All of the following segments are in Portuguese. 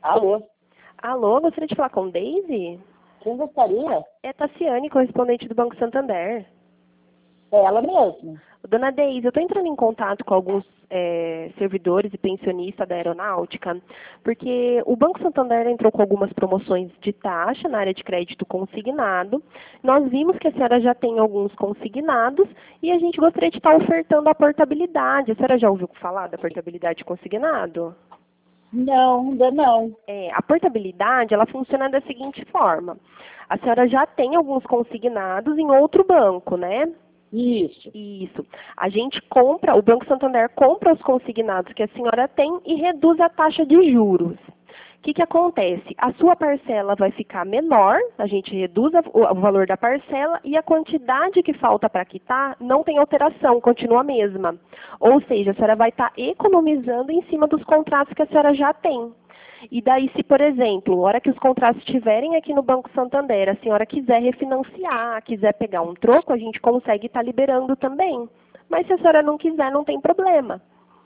Alô? Alô, gostaria de falar com Deise? Quem gostaria? É Tassiane, correspondente do Banco Santander. É ela mesma. Dona Deise, eu estou entrando em contato com alguns servidores e pensionistas da aeronáutica, porque o Banco Santander entrou com algumas promoções de taxa na área de crédito consignado. Nós vimos que a senhora já tem alguns consignados e a gente gostaria de estar ofertando a portabilidade. A senhora já ouviu falar da portabilidade consignado? Não, ainda não. A portabilidade, ela funciona da seguinte forma. A senhora já tem alguns consignados em outro banco, né? Isso. Isso. A gente compra, o Banco Santander compra os consignados que a senhora tem e reduz a taxa de juros. O que acontece? A sua parcela vai ficar menor, a gente reduz o valor da parcela e a quantidade que falta para quitar não tem alteração, continua a mesma. Ou seja, a senhora vai estar economizando em cima dos contratos que a senhora já tem. E daí, se, por exemplo, a hora que os contratos estiverem aqui no Banco Santander, a senhora quiser refinanciar, quiser pegar um troco, a gente consegue estar liberando também. Mas se a senhora não quiser, não tem problema.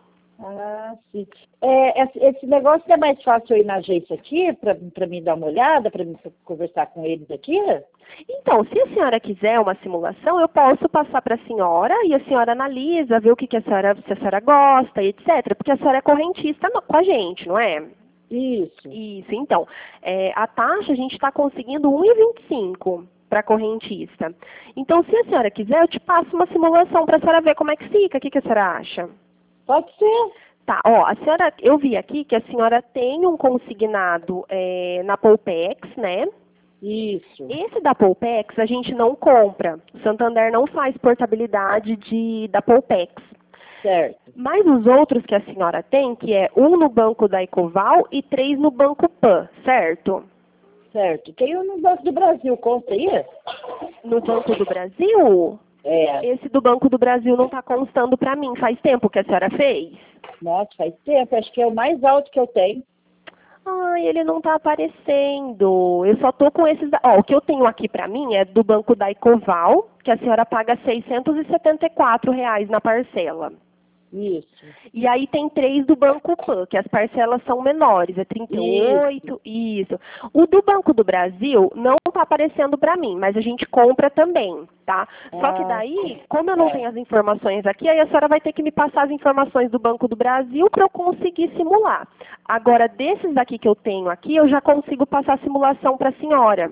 Ah, sim. Esse negócio é mais fácil eu ir na agência aqui, para me dar uma olhada, para conversar com eles aqui? Então, se a senhora quiser uma simulação, eu posso passar para a senhora e a senhora analisa, vê o que se a senhora gosta, etc. Porque a senhora é correntista com a gente, não é? Isso. Isso, então. A taxa a gente está conseguindo 1,25 para correntista. Então, se a senhora quiser, eu te passo uma simulação para a senhora ver como é que fica. O que a senhora acha? Pode ser. Tá, ó, eu vi aqui que a senhora tem um consignado na Poupex, né? Isso. Esse da Poupex a gente não compra. O Santander não faz portabilidade da Poupex. Certo. Mas os outros que a senhora tem, que é 1 no banco da Ecoval e 3 no Banco Pan, certo? Certo. Tem um no Banco do Brasil, conta aí? No Banco do Brasil? Esse do Banco do Brasil não está constando para mim. Faz tempo que a senhora fez? Nossa, faz tempo. Acho que é o mais alto que eu tenho. Ai, ele não está aparecendo. Eu só tô com esses... Ó, o que eu tenho aqui para mim é do Banco da Ecoval, que a senhora paga R$ 674 na parcela. Isso. E aí tem 3 do Banco Pan, que as parcelas são menores, é 38, isso. O do Banco do Brasil não está aparecendo para mim, mas a gente compra também, tá? Só que daí, como eu não tenho as informações aqui, aí a senhora vai ter que me passar as informações do Banco do Brasil para eu conseguir simular. Agora, desses aqui que eu tenho aqui, eu já consigo passar a simulação para a senhora.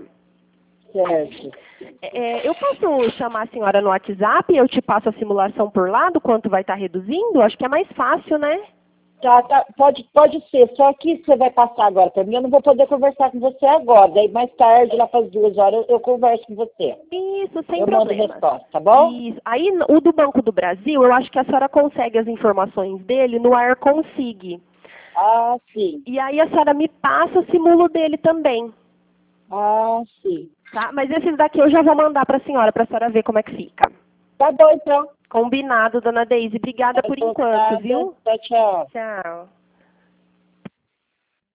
Certo. Eu posso chamar a senhora no WhatsApp e eu te passo a simulação por lá do quanto vai estar reduzindo? Acho que é mais fácil, né? Tá, pode ser. Só que você vai passar agora para mim, eu não vou poder conversar com você agora. Daí mais tarde, lá para as 2 horas, eu converso com você. Isso, sem eu problema. mando resposta, tá bom? Isso. Aí, o do Banco do Brasil, eu acho que a senhora consegue as informações dele no AirConsig. Ah, sim. E aí a senhora me passa o simulo dele também. Ah, sim. Tá? Mas esses daqui eu já vou mandar para a senhora ver como é que fica. Tá bom, então. Combinado, dona Deise. Obrigada por enquanto, viu? Tchau, tchau. Tchau.